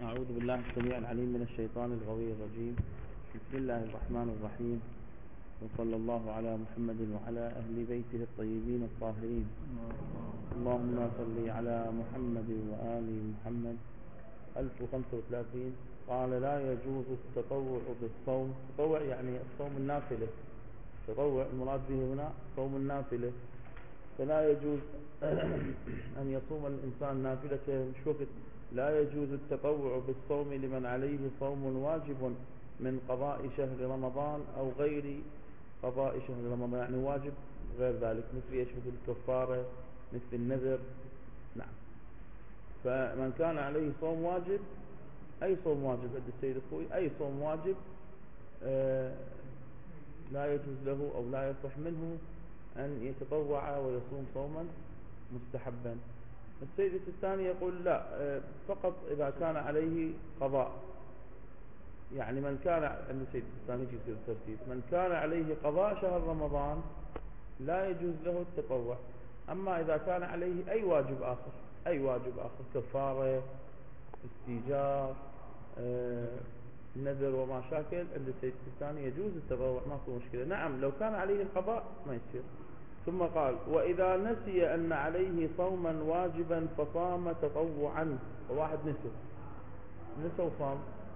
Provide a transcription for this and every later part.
أعوذ بالله السميع العليم من الشيطان الغوي الرجيم. بسم الله الرحمن الرحيم، وصلى الله على محمد وعلى أهل بيته الطيبين الطاهرين. اللهم صل على محمد وآل محمد. 1035. قال لا يجوز التطوع بالصوم. التطوع يعني الصوم النافلة. التطوع المراد به هنا صوم النافلة، فلا يجوز أن يصوم الإنسان نافلة مش وقت. لا يجوز التطوع بالصوم لمن عليه صوم واجب من قضاء شهر رمضان أو غير قضاء شهر رمضان، يعني واجب غير ذلك، مثل ايش؟ مثل الكفارة، مثل النذر. نعم. فمن كان عليه صوم واجب، أي صوم واجب عند السيد الخوي، أي صوم واجب لا يجوز له أو لا يصح منه أن يتطوع ويصوم صوما مستحبا. السيد الثاني يقول لا، فقط إذا كان عليه قضاء. يعني من كان عند السيد الثاني يصير الترتيب، من كان عليه قضاء شهر رمضان لا يجوز له التطوع. أما إذا كان عليه أي واجب آخر، أي واجب آخر، كفارة، استيجار، نذر وما شاكل، عند السيد الثاني يجوز التطوع، ما في مشكلة. نعم لو كان عليه القضاء ما يصير. ثم قال وإذا نسي أن عليه صوما واجبا فصام تطوعا. وواحد نسى وصام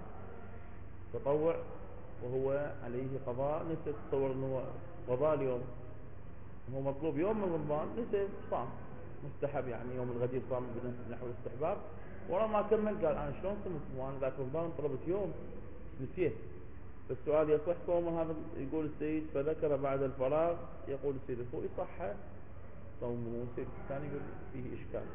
تطوع وهو عليه قضاء، نسى، تصور أنه قضاء اليوم، هو مطلوب يوم من رمضان، نسى صام مستحب، يعني يوم الغدير صام نحو الاستحباب، ورا ما كمل قال أنا شلون صمت وأنا ذاك رمضان طلبت يوم نسيت. فالسؤال يصح صومه هذا؟ يقول السيد فذكر بعد الفراغ، يقول السيد الخوئي صح صومه. السيد الثاني يقول فيه إشكال.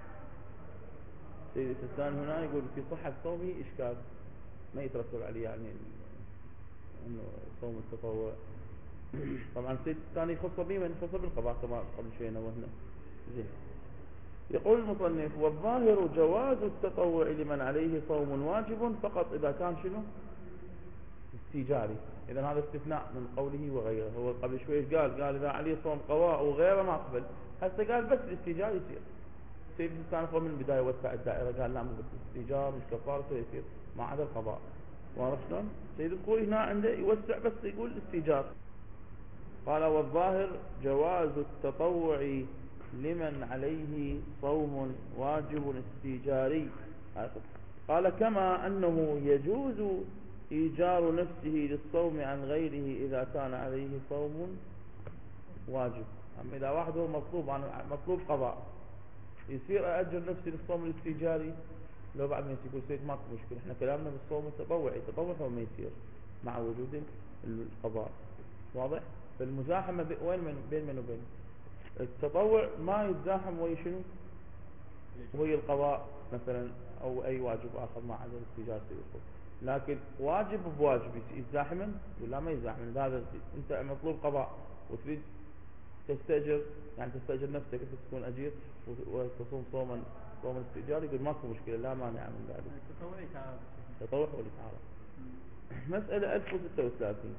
السيد الثاني هنا يقول في صحة صومه إشكال، ما يترتب عليه يعني أنه صوم التطوع. طبعا السيد الثاني خص به من خص بالقضاء كما قبل شوي نوهنا. زين. يقول المصنف والظاهر جواز التطوع لمن عليه صوم واجب فقط إذا كان شنو؟ استيجاري. إذا هذا استثناء من قوله وغيره. هو قبل شوي قال إذا عليه صوم قضاء وغيره ما أقبل، هسه قال بس الاستيجار يصير. السيد الثاني من البداية وسع الدائرة، قال لا مو بس الاستيجار مش كفارة يصير ما عدا القضاء. واضح شلون؟ السيد الخوئي هنا عنده يوسع بس يقول الاستيجار. قال والظاهر جواز التطوع لمن عليه صوم واجب استيجاري. قال كما أنه يجوز إيجار نفسه للصوم عن غيره إذا كان عليه صوم واجب. أما إذا واحد هو مطلوب قضاء، يصير أأجر نفسي للصوم الاستيجاري لو بعد ما يقول سيد ماكو مشكلة، احنا كلامنا بالصوم التطوعي، التطوع هو ما يصير مع وجود القضاء. واضح؟ فالمزاحمة بين من وبين التطوع ما يتزاحم ويا شنو؟ وهي القضاء مثلا أو أي واجب آخر ما عدا الاستيجار سيكون. لكن واجب بواجب يتزاحمن ولا ما يتزاحمن؟ هذا أنت مطلوب قضاء وتريد تستأجر، يعني تستأجر نفسك أنت تكون أجير وتصوم صوم الاستئجار، يقول ماكو مشكلة لا مانع من ذلك. تطوع ولتعالى. مسألة 1036.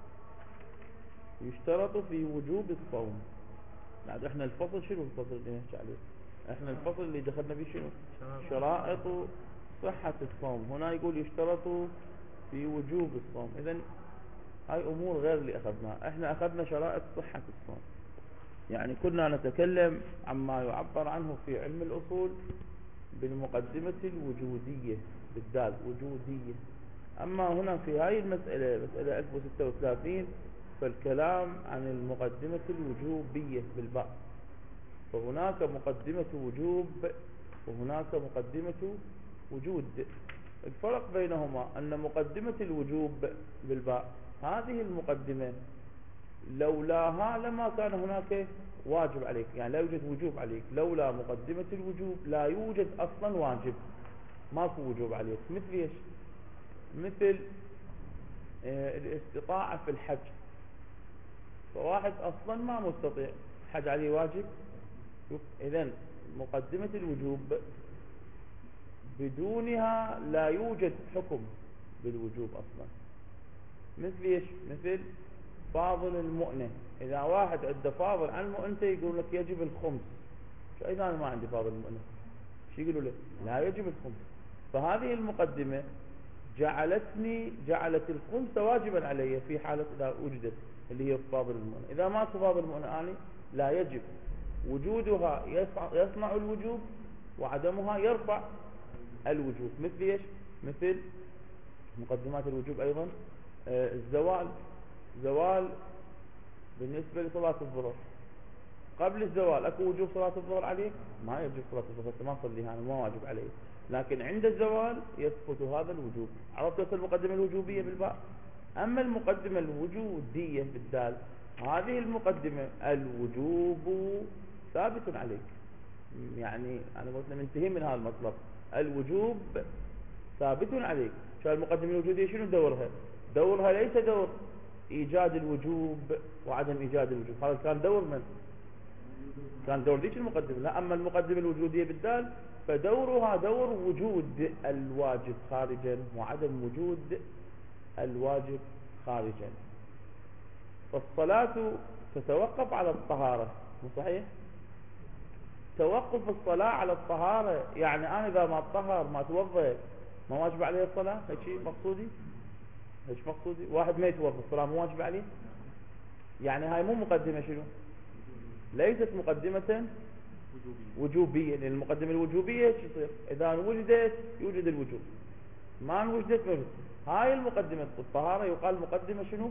يشترط في وجوب الصوم. بعد احنا الفصل شنو الفصل اللي نحكي عليه؟ احنا الفصل اللي دخلنا فيه شنو؟ شرائط صحة الصوم. هنا يقول يشترط في وجوب الصوم. اذن هاي امور غير اللي اخذناها. احنا اخذنا شرائط صحة الصوم، يعني كنا نتكلم عما يعبر عنه في علم الاصول بالمقدمة الوجودية، بالدال وجودية. اما هنا في هاي المسألة، مسألة 1036، فالكلام عن المقدمة الوجوبية بالباء. فهناك مقدمة وجوب وهناك مقدمة وجود. الفرق بينهما أن مقدمة الوجوب بالباء هذه المقدمة لولاها لما كان هناك واجب عليك، يعني لا يوجد وجوب عليك. لولا مقدمة الوجوب لا يوجد أصلا واجب، ماكو وجوب عليك. مثل ايش؟ مثل الاستطاعة في الحج. فواحد أصلا ما مستطيع، حج عليه واجب. إذن مقدمة الوجوب بدونها لا يوجد حكم بالوجوب أصلا. مثل ايش؟ مثل فاضل المؤنة. إذا واحد عنده فاضل عن مؤنته يقول لك يجب الخمس. شو إذا أنا ما عندي فاضل المؤنة؟ شو يقولوا له؟ لا يجب الخمس. فهذه المقدمة جعلت الخمس واجبا علي في حالة إذا وجدت، اللي هي فضاضل المؤنة. إذا ما فضاضل المؤنة آني لا يجب وجودها، يصنع الوجوب، وعدمها يرفع الوجوب. مثل ايش؟ مثل مقدمات الوجوب أيضا زوال بالنسبة لصلاة الظهر. قبل الزوال اكو وجوب صلاة الظهر عليك؟ ما يجب صلاة الظهر، ما صليها، ما واجب عليه. لكن عند الزوال يسقط هذا الوجوب. عرفت المقدمة الوجوبية بالباء؟ اما المقدمة الوجودية بالدال، هذه المقدمة الوجوب ثابت عليك. يعني انا قلت منتهي من هذا المطلب، الوجوب ثابت عليك. شو المقدمة الوجودية شنو دورها؟ دورها ليس دور ايجاد الوجوب وعدم ايجاد الوجوب، هذا كان دور من؟ كان دور ذيك المقدمة. لا، اما المقدمة الوجودية بالدال فدورها دور وجود الواجب خارجا وعدم وجود الواجب خارجا. فالصلاة تتوقف على الطهارة، مو صحيح؟ توقف الصلاة على الطهارة، يعني انا اذا ما اتطهر ما اتوضا ما واجب عليه الصلاة. هيك مقصودي؟ هيك مقصودي؟ واحد ما يتوضا الصلاة مو واجب عليه؟ يعني هاي مو مقدمة شنو؟ ليست مقدمة وجوبية. لأن المقدمة الوجوبية شو يصير؟ إذا وجدت يوجد الوجوب، ما وجدت ما وجد. هاي المقدمة الطهارة يقال مقدمة شنو؟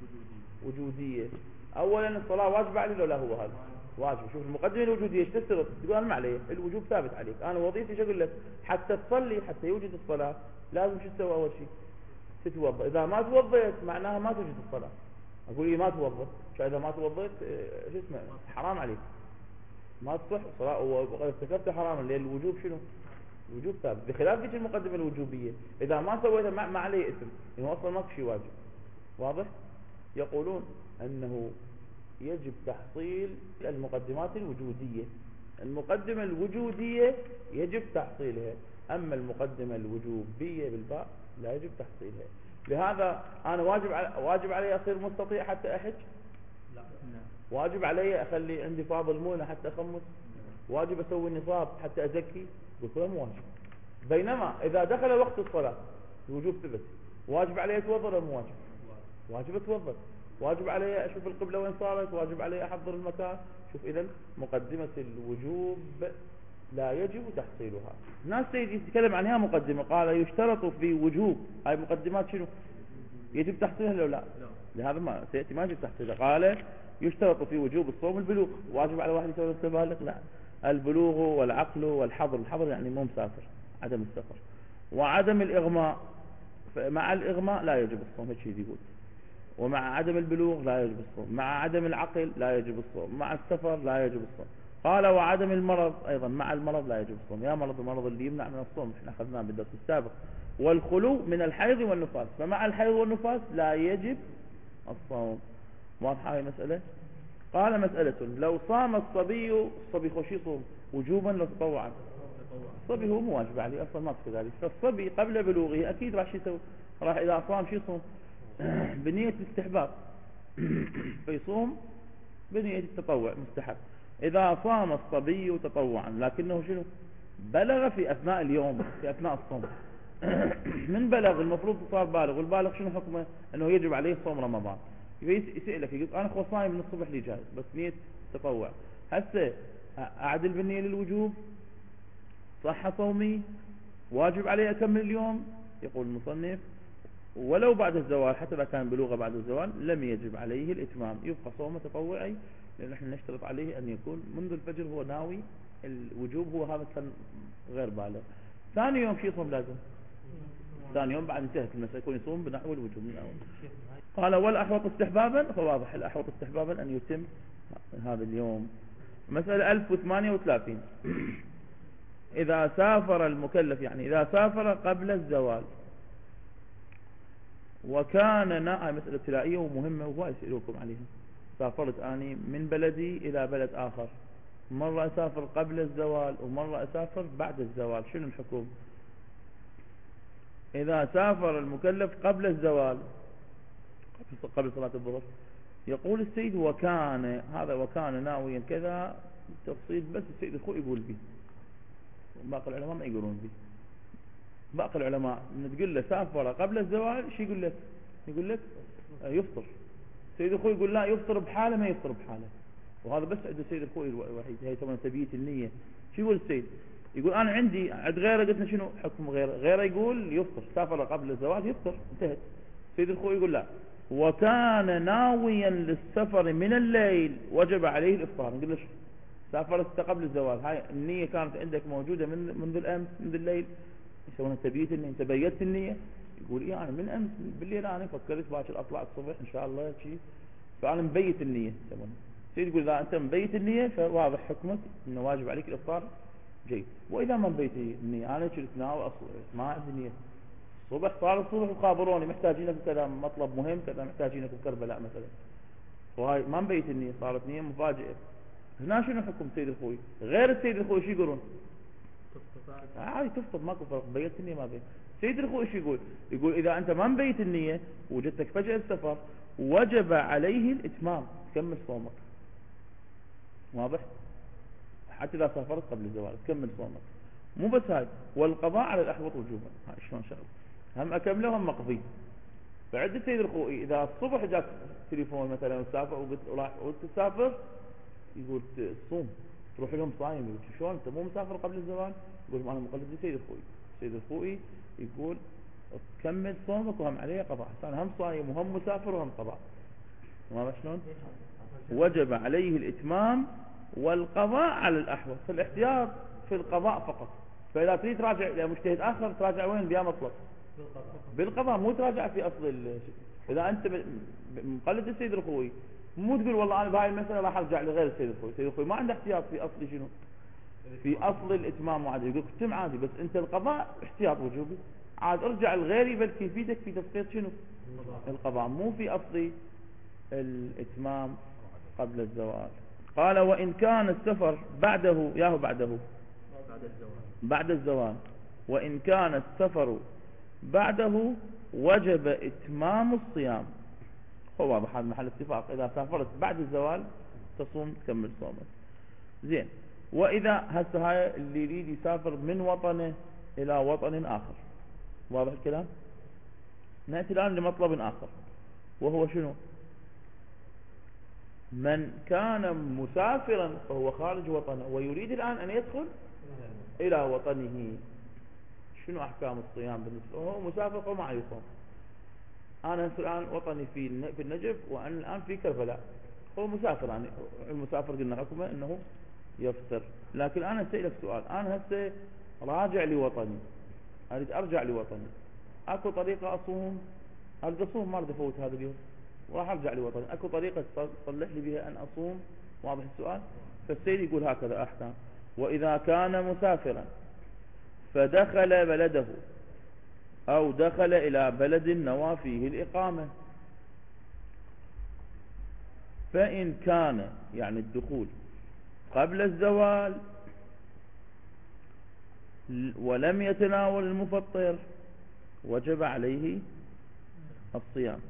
وجودية. أولا الصلاة واجبة علي ولا هو هذا؟ واجب. شوف المقدمة الوجودية ايش تشترط؟ تقول أنا ما عليه، الوجوب ثابت عليك. أنا وظيفتي شو أقول لك؟ حتى تصلي، حتى يوجد الصلاة لازم شو تسوي أول شيء؟ تتوضأ. إذا ما توضأت معناها ما توجد الصلاة. أقول لي ما توضأ، شو إذا ما توضأت شو اسمه؟ حرام عليك، ما تصح صلاة وارتكبت حراما. لأن الوجوب شنو؟ الوجوب ثابت، بخلاف ذيك المقدمة الوجوبية إذا ما سويتها ما عليه اسم، إنه أصلا ما في شيء واجب. واضح؟ يقولون أنه يجب تحصيل المقدمات الوجودية. المقدمة الوجودية يجب تحصيلها، أما المقدمة الوجوبية بالباء لا يجب تحصيلها. لهذا أنا واجب علي أصير مستطيع حتى أحج؟ لا. واجب علي أخلي عندي فاضل مونة حتى أخمس؟ واجب أسوي النصاب حتى أزكي؟ قلت له مو واجب. بينما إذا دخل وقت الصلاة الوجوب ثبت، واجب علي أتوضأ ولا مو واجب؟ واجب أتوضأ. واجب علي أشوف القبلة وين صارت، واجب علي أحضر المكان. شوف إذن مقدمة الوجوب لا يجب تحصيلها. الناس سيدي يتكلم عنها مقدمة، قال يشترط في وجوب، هاي مقدمات شنو؟ يجب تحصيلها لو لا؟ لهذا ما سيأتي ما يجب تحصيلها. قال يشترط في وجوب الصوم البلوغ. واجب على واحد يسوي بالغ؟ لا. البلوغ والعقل والحظر. الحظر يعني مو مسافر، عدم السفر. وعدم الإغماء، مع الإغماء لا يجب الصوم، هيك شيء يقول. ومع عدم البلوغ لا يجب الصوم، مع عدم العقل لا يجب الصوم، مع السفر لا يجب الصوم. قال وعدم المرض أيضا، مع المرض لا يجب الصوم. يا مرض المرض اللي يمنع من الصوم، احنا أخذناه بالدرس السابق. والخلو من الحيض والنفاس، فمع الحيض والنفاس لا يجب الصوم. واضحة هاي مسألة؟ قال مسألة لو صام الصبي خوش يصوم وجوبا لو تطوعا؟ الصبي هو مو واجب عليه اصلا، ما في ذلك. فالصبي قبل بلوغه اكيد راح يسوي، راح اذا صام شو يصوم؟ بنية الاستحباب. فيصوم بنية التطوع مستحب. اذا صام الصبي تطوعا لكنه شنو؟ بلغ في اثناء اليوم، في اثناء الصوم. من بلغ المفروض صار بالغ، والبالغ شنو حكمه؟ انه يجب عليه صوم رمضان. يسألك يقول انا خو صايم من الصبح لي جاي بس نية تطوع، هسه اعدل بالنية للوجوب؟ صح صومي؟ واجب عليه اكمل اليوم؟ يقول المصنف ولو بعد الزوال، حتى اذا كان بلوغه بعد الزوال لم يجب عليه الاتمام، يبقى صوم تطوعي. لان احنا نشترط عليه ان يكون منذ الفجر هو ناوي الوجوب، هو هذا كان غير بالغ. ثاني يوم شو يصوم لازم؟ ثاني يوم بعد انتهت المسألة يكون يصوم بنحو الوجوب من الأول. قال والأحوط استحبابا، فواضح الأحوط استحبابا أن يتم هذا اليوم. مسألة 1038. إذا سافر المكلف، يعني إذا سافر قبل الزوال وكان هاي مسألة ابتلائية ومهمة وهو يسألوكم عليها. سافرت أني من بلدي إلى بلد آخر، مرة أسافر قبل الزوال ومرة أسافر بعد الزوال، شنو الحكم؟ إذا سافر المكلف قبل الزوال، قبل صلاة الظهر، يقول السيد وكان، هذا وكان ناويا كذا تفصيل بس السيد الخوي يقول به، باقي العلماء ما يقولون به. باقي العلماء من تقول له سافر قبل الزوال شو يقول لك؟ يقول لك يفطر. سيد الخوي يقول لا يفطر بحاله ما يفطر بحاله، وهذا بس عند سيد الخوي الوحيد. هي طبعا تبييت النية. شو يقول السيد؟ يقول انا عندي عند غيره قلت له شنو حكم غيره؟ غيره يقول يفطر، سافر قبل الزواج يفطر، انتهت. سيد الخوي يقول لا، وكان ناويا للسفر من الليل وجب عليه الافطار. نقول له سافرت قبل الزواج، هاي النية كانت عندك موجودة منذ الامس، منذ الليل، يسوون تبييت النية، انت بيت النية. يقول ايه انا من امس بالليل انا فكرت باكر اطلع الصبح ان شاء الله شيء، فانا مبيت النية يسمونه. سيد يقول اذا انت مبيت النية فواضح حكمك انه واجب عليك الافطار، جيد. واذا ما مبيت النية انا كنت ناوي اصبح ما عندي نية، الصبح صار الصبح وخابروني محتاجينك كذا مطلب مهم كذا، محتاجينك بكربلاء مثلا، وهاي ما مبيت النية، صارت نية مفاجئة. هنا شنو حكم سيد الخوي؟ غير السيد الخوي شو يقولون؟ عادي تفطر ماكو فرق، بيت النية ما بيت. سيد الخوي شو يقول؟ يقول اذا انت ما مبيت النية وجدتك فجأة السفر وجب عليه الاتمام، تكمل صومك، واضح؟ حتى اذا سافرت قبل الزواج تكمل صومك، مو بس هاي، والقضاء على الاحوط وجوبا. هاي شلون شغله؟ هم اكمله وهم مقضي. فعند سيد الخوي اذا الصبح جاك تليفون مثلا وسافر وقلت تسافر، يقول تصوم، تروح لهم صايم. يقول شلون انت مو مسافر قبل الزواج؟ يقول انا مقلد لسيد الخوي. سيد الخوي يقول تكمل صومك وهم عليه قضاء، عشان هم صايم وهم مسافر وهم قضاء. ما شلون؟ وجب عليه الاتمام والقضاء على الاحوط، فالاحتياط في القضاء فقط. فاذا تريد تراجع الى مجتهد اخر تراجع وين؟ بيا مطلق بالقضاء، مو تراجع في اصل اذا انت مقلد السيد الخوي مو تقول والله انا بهاي المساله راح ارجع لغير السيد الخوي. السيد الخوي ما عنده احتياط في اصل شنو؟ في اصل الاتمام وعادي، يقول ختم عادي، بس انت القضاء احتياط وجوبي، عاد ارجع لغيري بلكي يفيدك في تسقيط شنو؟ القضاء، مو في اصل الاتمام قبل الزواج. قال وان كان السفر بعده، ياهو بعده بعد الزواج، وان كان السفر بعده وجب اتمام الصيام. هو واضح هذا محل اتفاق، اذا سافرت بعد الزوال تصوم تكمل صومك، زين. واذا هسه هاي اللي يريد يسافر من وطنه الى وطن اخر، واضح الكلام؟ ناتي الان لمطلب اخر، وهو شنو؟ من كان مسافرا فهو خارج وطنه ويريد الان ان يدخل الى وطنه، شنو احكام الصيام بالنسبه له؟ هو مسافر وما يصوم. انا الان وطني في النجف وانا الان في كربلاء، هو مسافر، يعني المسافر قلنا حكمه انه يفطر. لكن انا اسالك سؤال، انا هسه راجع لوطني، اريد ارجع لوطني، اكو طريقه اصوم؟ اريد اصوم، ما اريد افوت هذا اليوم وراح ارجع لوطني، اكو طريقه تصلح لي بها ان اصوم؟ واضح السؤال؟ فالسيد يقول هكذا احكام: واذا كان مسافرا فدخل بلده او دخل الى بلد نوى فيه الاقامه، فان كان يعني الدخول قبل الزوال ولم يتناول المفطر وجب عليه الصيام.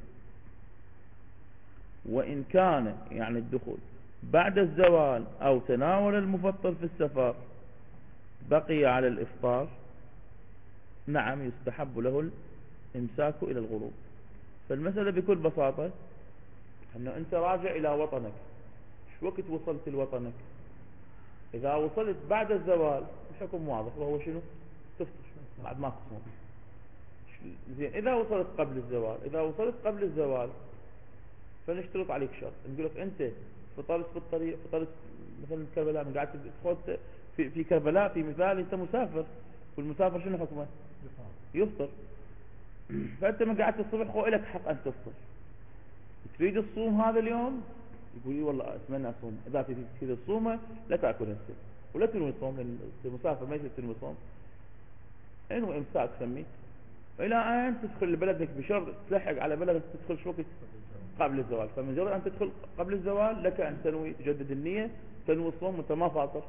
وإن كان يعني الدخول بعد الزوال أو تناول المفطر في السفر بقي على الإفطار، نعم يستحب له الإمساك إلى الغروب. فالمسألة بكل بساطة أنه أنت راجع إلى وطنك، شو وقت وصلت لوطنك؟ إذا وصلت بعد الزوال الحكم واضح، وهو شنو؟ تفطر بعد ما تصوم. زين، إذا وصلت قبل الزوال، إذا وصلت قبل الزوال فنشترط عليك شرط، نقول لك أنت فطرت في الطريق، فطرت مثلا في كربلاء، من قاعد تدخل في كربلاء في مثال، أنت مسافر، والمسافر شنو حكمه؟ يفطر. فأنت من قاعد الصبح خو لك حق أن تفطر، تريد الصوم هذا اليوم؟ يقول لي والله أتمنى أصوم. إذا تريد الصومه لا تأكل هسه ولا تنوي الصوم، لأن المسافر ما يصير تنوي الصوم، انوي إمساك سميه، إلى أن تدخل لبلدك بشرط تلحق على بلدك تدخل شو وقت؟ قبل الزوال. فمجرد أن تدخل قبل الزوال لك أن تنوي، تجدد النية، تنوي الصوم وأنت ما فاطر،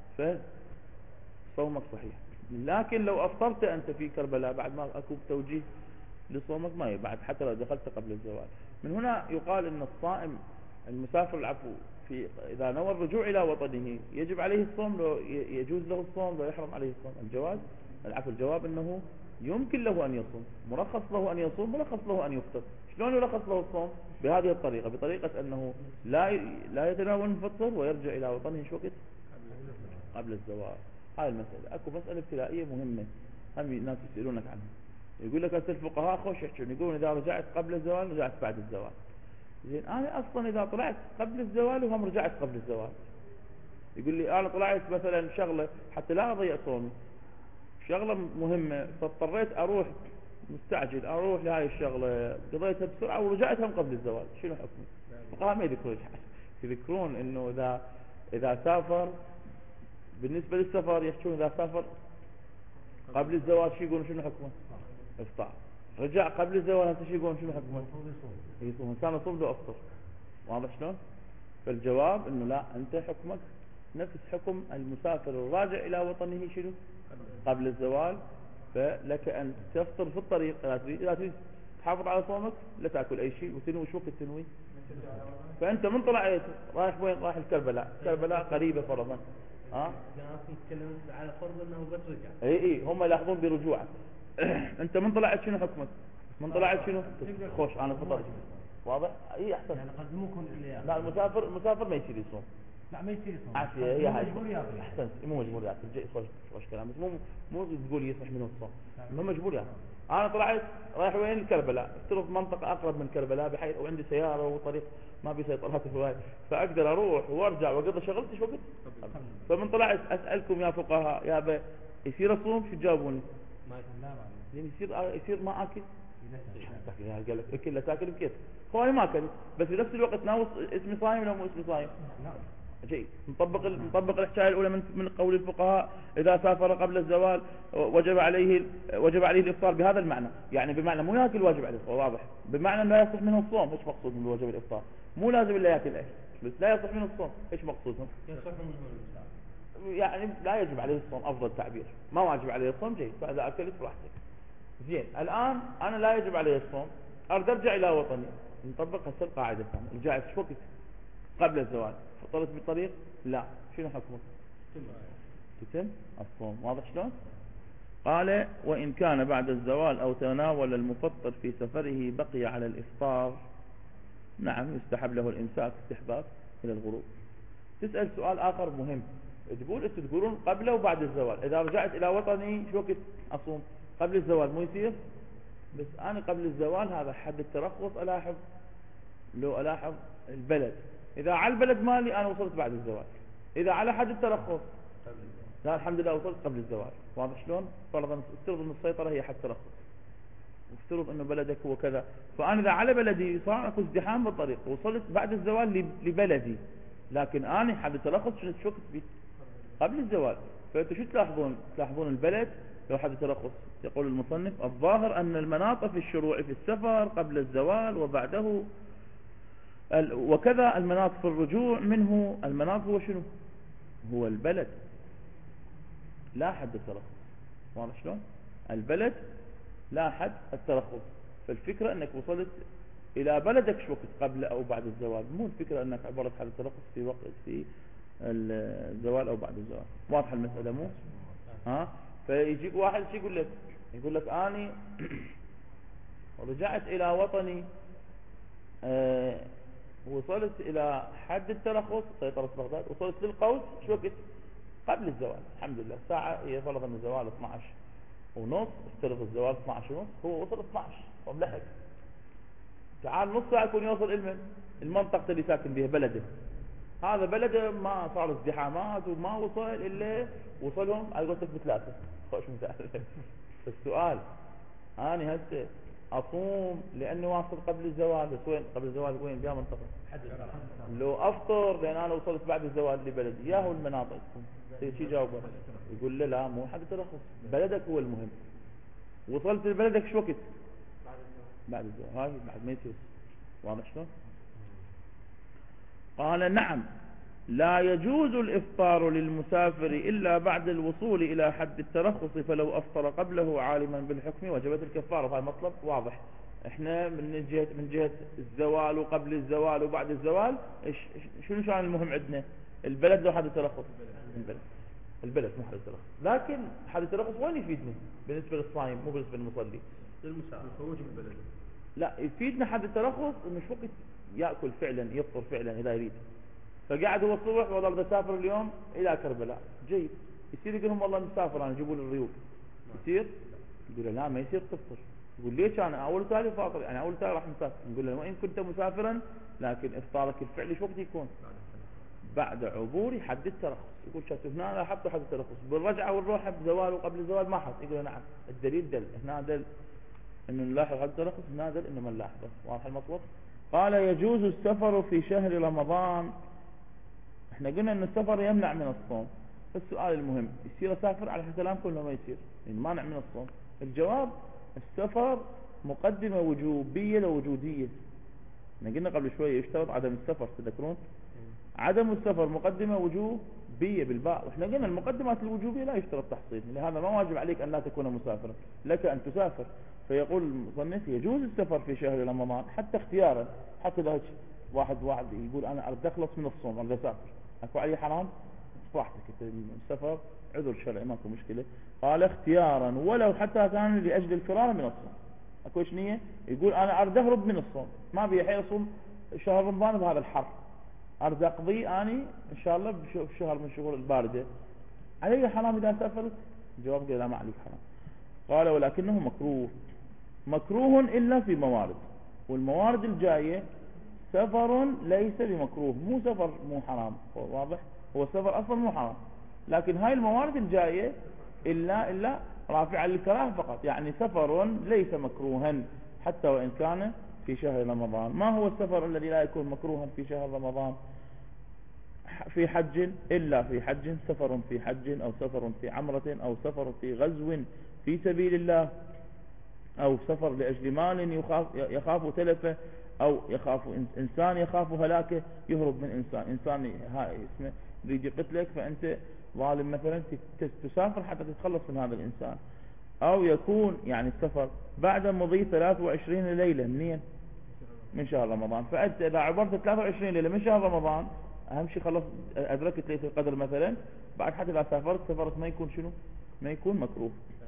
فصومك صحيح. لكن لو أفطرت أنت في كربلاء بعد ما أكو توجيه لصومك ما يبعد، حتى لو دخلت قبل الزوال. من هنا يقال أن الصائم المسافر العفو إذا نوى الرجوع إلى وطنه يجب عليه الصوم، لو يجوز له الصوم، لو يحرم عليه الصوم. الجواز العفو الجواب أنه يمكن له أن يصوم، مرخص له أن يصوم، مرخص له أن يفطر. شلون يرخص له الصوم؟ بهذه الطريقة، بطريقة أنه لا يتناول المفطر ويرجع إلى وطنه شو وقت؟ قبل الزوال. هاي المسألة. أكو مسألة ابتلائية مهمة هم الناس يسألونك عنها. يقول لك الفقهاء خوش يحجون، يقولون إذا رجعت قبل الزوال رجعت بعد الزوال. زين أنا أصلا إذا طلعت قبل الزوال وهم رجعت قبل الزوال. يقول لي أنا طلعت مثلا شغلة حتى لا أضيع صومي، شغلة مهمة، فاضطريت أروح مستعجل أروح لهاي الشغلة، قضيتها بسرعة ورجعت هم قبل الزوال، شنو حكمي؟ الفقهاء ما يذكرون إنه إذا سافر، بالنسبة للسفر يحكون إذا سافر قبل الزوال شو يقولون شنو حكمه؟ افطار. رجع قبل الزوال انت شو يقولون شنو حكمه؟ يصوم. انسان يصوم له افطر. واضح شلون؟ فالجواب انه لا، انت حكمك نفس حكم المسافر الراجع الى وطنه شنو؟ قبل الزوال. فلك ان تفطر في الطريق اذا تريد تحافظ على صومك، لا تاكل اي شيء وتنوي. شو وقت التنوي؟ فانت من طلعت رايح وين؟ رايح الكربلاء، كربلاء قريبه فرضا. نتكلم على فرض انه بترجع. اي هم يلاحظون برجوعك. انت من طلعت شنو حكمك؟ من طلعت شنو؟ خوش انا فطرت. واضح؟ اي احسن. يعني قد ممكن لا، المسافر ما يصير يصوم. لا ما يصير يصوم. عافيه هي هاي. احسنت، مو مجبور ياكل. خوش كلام، بس مو تقول يصح منه الصوم، مو مجبور ياكل. انا طلعت رايح وين؟ كربلاء. افترض منطقه اقرب من كربلاء بحيث وعندي سياره وطريق ما في سيطرات هواي، فاقدر اروح وارجع واقضي شغلتي شو وقت. فمن طلعت اسالكم يا فقهاء يا يصير اصوم؟ شو تجاوبوني؟ ما يعني يصير ما اكل. قال لك اكل لا تاكل بكيف. هو ما اكل، بس في نفس الوقت ناوي اسمي صايم ولا مو اسمي صايم؟ جيد. نطبق الحكايه الاولى من قول الفقهاء اذا سافر قبل الزوال وجب عليه الافطار بهذا المعنى، يعني بمعنى مو ياكل واجب عليه الافطار. واضح؟ بمعنى انه لا يصح منه الصوم. ايش مقصود من واجب الافطار؟ مو لازم الا ياكل اكل، بس لا يصح منه الصوم. ايش مقصودهم؟ يصح منه الافطار، يعني لا يجب عليه الصوم، افضل تعبير. ما واجب عليه الصوم. جيد. فاذا اكلت براحتك. زين. الان انا لا يجب عليه الصوم، اريد ارجع الى وطني. نطبق هسه القاعده الثانيه. رجعت شو وقت؟ قبل الزوال. فطرت بالطريق؟ لا. شنو حكمك؟ تتم الصوم. واضح شلون؟ قال وإن كان بعد الزوال أو تناول المفطر في سفره بقي على الإفطار، نعم يستحب له الإمساك استحباب إلى الغروب. تسأل سؤال آخر مهم، تقولون قبل وبعد الزوال. إذا رجعت إلى وطني شو وقت أصوم؟ قبل الزوال مو يصير؟ بس أنا قبل الزوال هذا حد الترخص. ألاحظ البلد. إذا على البلد مالي أنا وصلت بعد الزوال. إذا على حد الترخص لا، الحمد لله وصلت قبل الزوال. واضح شلون؟ فرضا افترض أن السيطرة هي حد ترخص، وافترض أنه بلدك هو كذا، فأنا إذا على بلدي صار أكو ازدحام بالطريق وصلت بعد الزوال لبلدي، لكن أنا حد الترخص شو وقت بي؟ قبل الزوال. فأنتوا شو تلاحظون البلد لو حد الترخص. يقول المصنف الظاهر أن المناط في الشروع في السفر قبل الزوال وبعده، وكذا المناط في الرجوع منه. المناط هو شنو؟ هو البلد، لا حد الترخص. واضح شلون؟ البلد لا حد الترخص. فالفكرة انك وصلت الى بلدك شو وقت قبل او بعد الزوال، مو الفكرة انك عبرت حد الترخص في وقت في الزوال او بعد الزوال. واضحة المسألة مو؟ فيجيك واحد شو يقول لك اني رجعت الى وطني، وصلت الى حد الترخص سيطرة بغداد، وصلت للقوس شو وقت؟ قبل الزوال. الحمد لله الساعة هي فرضا من الزوال 12 ونص، افترض الزوال 12 ونص، هو وصل 12 وملحق. تعال نص ساعة يكون يوصل المنطقة اللي ساكن بها بلده. هذا بلده ما صار ازدحامات وما وصل الا وصلهم على قولتك بثلاثة. خوش مثال. السؤال أنا هسه أصوم لأني واصل قبل الزوال، بس وين قبل الزوال؟ وين بها منطقة؟ لو أفطر لأن أنا وصلت بعد الزوال لبلدي، ياهو المناطق. شي جاوبه؟ يقول له لا، مو حد ترخص، بلدك هو المهم. وصلت لبلدك شو وقت؟ بعد الزوال. هاي بعد ما يصير. واضح شلون؟ قال نعم لا يجوز الإفطار للمسافر إلا بعد الوصول إلى حد الترخص، فلو أفطر قبله عالما بالحكم وجبت الكفارة. هذا مطلب واضح. احنا من جهة الزوال وقبل الزوال وبعد الزوال شنو كان المهم عندنا؟ البلد لو حد الترخص البلد. البلد مو حد الترخص. لكن حد الترخص وين يفيدنا بالنسبة للصائم مو بالنسبة للمصلي؟ للمسافر الخروج من البلد. لا، يفيدنا حد الترخص انه شو وقت ياكل فعلا يفطر فعلا اذا يريد. فقاعد هو الصبح والله بدي اسافر اليوم الى كربلاء، جيد، يصير يقول لهم والله مسافر انا جيبوا لي الريوق، يصير؟ يقول له لا ما يصير تفطر. يقول ليش انا اول تالي فاطر، يعني اول تالي راح مسافر. نقول له وان كنت مسافرا لكن افطارك الفعلي شو وقت يكون؟ بعد عبور حد الترخص. يقول شاتوا هنا لا حطوا حد الترخص، بالرجعه والروح بزوال وقبل الزوال ما حط. يقول نعم الدليل دل هنا دل انه نلاحظ حد الترخص، هنا دل انه ما نلاحظه. واضح المطلب؟ قال يجوز السفر في شهر رمضان. احنا قلنا ان السفر يمنع من الصوم. السؤال المهم يصير اسافر على كلامكم ولا ما يصير؟ يعني مانع من الصوم. الجواب السفر مقدمة وجوبية لوجودية. احنا قلنا قبل شوية يشترط عدم السفر، تذكرون؟ عدم السفر مقدمة وجوبية بالباء، واحنا قلنا المقدمات الوجوبية لا يشترط تحصيل، لهذا ما واجب عليك ان لا تكون مسافرا، لك ان تسافر. فيقول المصنف يجوز السفر في شهر رمضان حتى اختيارا، حتى لو واحد يقول انا اريد اخلص من الصوم اريد اسافر، اكو علي حرام؟ براحتك، السفر عذر شرعي ماكو مشكلة. قال اختيارا ولو حتى كان لاجل الفرار من الصوم. اكو ايش نية؟ يقول انا اريد اهرب من الصوم، ما بي حيل اصوم شهر رمضان بهذا الحر، اريد اقضي اني ان شاء الله بشهر من الشهور الباردة، علي حرام اذا سافرت؟ الجواب قال لا ما عليك حرام. قال ولكنه مكروه، مكروه الا في موارد، والموارد الجاية سفر ليس بمكروه، مو سفر مو حرام، واضح؟ هو سفر اصلا مو حرام، لكن هاي الموارد الجاية الا رافعا للكراهه فقط، يعني سفر ليس مكروها حتى وان كان في شهر رمضان. ما هو السفر الذي لا يكون مكروها في شهر رمضان؟ في حج، إلا في حج، سفر في حج أو سفر في عمرة أو سفر في غزو في سبيل الله أو سفر لأجل مال يخاف تلفه أو يخاف إنسان يخاف هلاكه، يهرب من إنسان اسمه يريد يقتلك فأنت ظالم مثلا تسافر حتى تتخلص من هذا الإنسان. أو يكون يعني السفر بعد مضي 23 ليلة منين؟ من شهر رمضان. فأنت إذا عبرت 23 ليلة من شهر رمضان أهم شيء خلص أدركت ليلة القدر مثلا، بعد حتى إذا سافرت ما يكون شنو؟ ما يكون مكروه.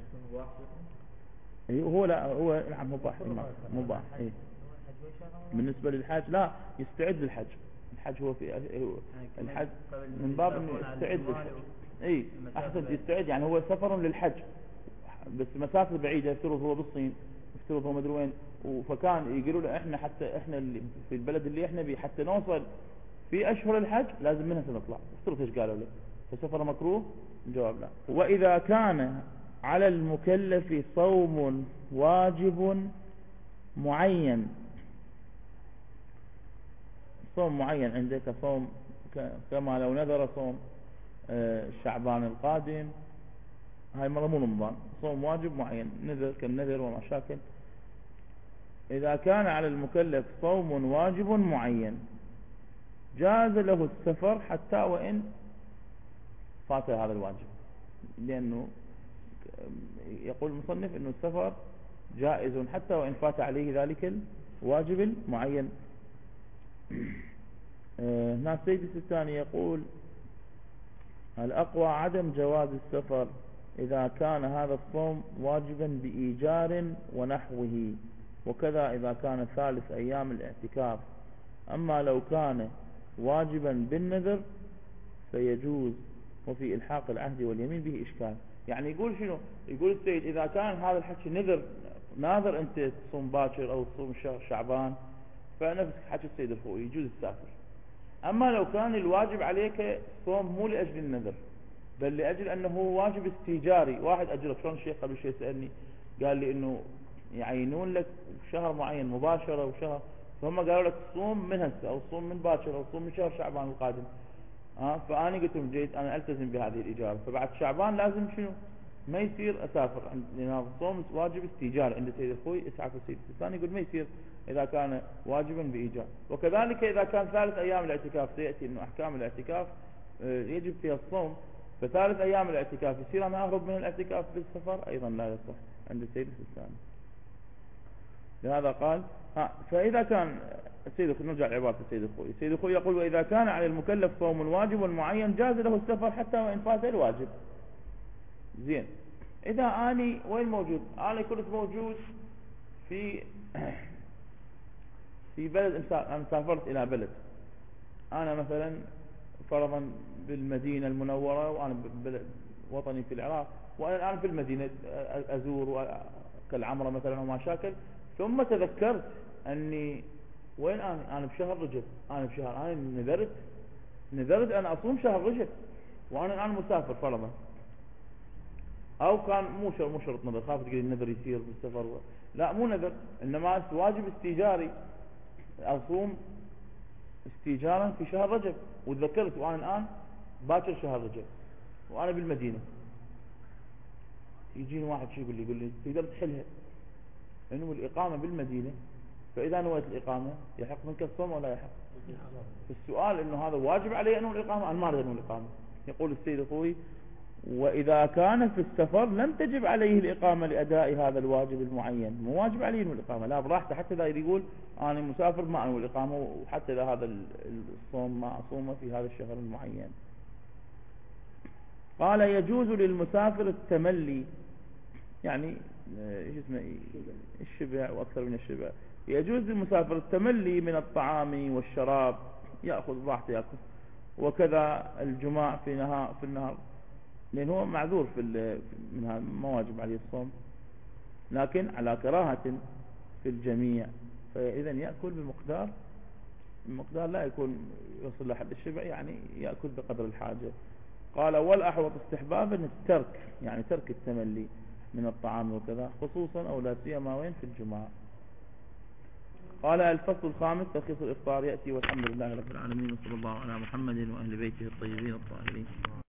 إيه هو لا هو نعم مباح إيه. بالنسبة للحج لا يستعد للحج، الحج هو في الحج من باب انه يستعد للحج. اي احسن يستعد، يعني هو سفر للحج بس مسافة بعيدة، يفترض هو بالصين، يفترض هو مدري وين، فكان يقولوا له احنا حتى احنا اللي في البلد اللي احنا بيه حتى نوصل في اشهر الحج لازم منها سنطلع، افترض ايش قالوا له، فسفر مكروه؟ الجواب لا. واذا كان على المكلف صوم واجب معين، صوم معين عندك صوم كما لو نذر صوم شعبان القادم، هاي مرة مو رمضان، صوم واجب معين نذر كالنذر ومشاكل. إذا كان على المكلف صوم واجب معين جاز له السفر حتى وإن فات هذا الواجب، لأنه يقول المصنف أنه السفر جائز حتى وإن فات عليه ذلك الواجب المعين. هنا السيد السيستاني يقول الأقوى عدم جواز السفر إذا كان هذا الصوم واجبا بإيجار ونحوه، وكذا إذا كان ثالث أيام الاعتكاف. أما لو كان واجبا بالنذر فيجوز، وفي إلحاق العهد واليمين به إشكال. يعني يقول شنو؟ يقول السيد إذا كان هذا الحكي ناذر أنت تصوم باكر أو تصوم شهر شعبان فنفس حكي السيد الخوي يجوز السافر. أما لو كان الواجب عليك صوم مو لأجل النذر بل لأجل أنه واجب استيجاري، واحد أجرك، شلون الشيخ قبل شيء سألني قال لي أنه يعينون لك شهر معين مباشرة وشهر، فهم قالوا لك صوم من هسه أو صوم من باكر أو صوم من شهر شعبان القادم. فأنا قلت لهم جيد أنا ألتزم بهذه الإجابة، فبعد شعبان لازم شنو؟ ما يصير أسافر، لأن هذا الصوم واجب استيجار عند سيد أخوي إسعاف السيد الثاني يقول ما يصير إذا كان واجبا بإيجار. وكذلك إذا كان ثالث أيام الاعتكاف، سيأتي أنه أحكام الاعتكاف يجب فيها الصوم، فثالث أيام الاعتكاف يصير أنا أهرب من الاعتكاف بالسفر أيضا لا يصح عند سيد الثاني. لهذا قال فإذا كان نرجع لعبارة السيد الخوي يقول وإذا كان على المكلف صوم الواجب والمعين جاز له السفر حتى وإن فات الواجب. زين، إذا أني وين موجود؟ أنا كنت موجود في بلد، أنا سافرت إلى بلد، أنا مثلا فرضا بالمدينة المنورة، وأنا وطني في العراق، وأنا الآن في المدينة أزور كالعمرة مثلا وما شاكل، ثم تذكرت أني وين أنا بشهر رجب، أنا نذرت أن أصوم شهر رجب وأنا الآن مسافر فرضا، أو كان مو شرط نذر، خاف تقول النذر يصير بالسفر لا مو نذر، إنما واجب استيجاري، أصوم استيجارا في شهر رجب، وتذكرت وأنا الآن باكر شهر رجب وأنا بالمدينة، يجيني واحد شو يقول لي تقدر تحلها لأنه الإقامة بالمدينة، فإذا نويت الإقامة يحق منك الصوم ولا يحق؟ السؤال إنه هذا واجب علي أنه الإقامة، أنا ما أريد أنه الإقامة. يقول السيد الخوي وإذا كان في السفر لم تجب عليه الإقامة لأداء هذا الواجب المعين، مو واجب عليه أنه الإقامة، لا براحته، حتى إذا يقول أنا مسافر ما أنوي الإقامة، وحتى إذا هذا الصوم ما أصومه في هذا الشهر المعين. قال يجوز للمسافر التملي، يعني الشبع وأكثر من الشبع، يجوز للمسافر التملي من الطعام والشراب، يأخذ راحته يأكل، وكذا الجماع في النهار، لأنه هو معذور منها ما واجب عليه الصوم، لكن على كراهة في الجميع، فإذا يأكل بمقدار لا يكون يوصل لحد الشبع، يعني يأكل بقدر الحاجة. قال والأحوط استحبابا الترك، يعني ترك التملي من الطعام وكذا، خصوصا أو لا سيما وين في الجماع. قال الفصل الخامس ترخيص الإفطار يأتي، والحمد لله رب العالمين، وصلى الله على محمد وأهل بيته الطيبين الطاهرين.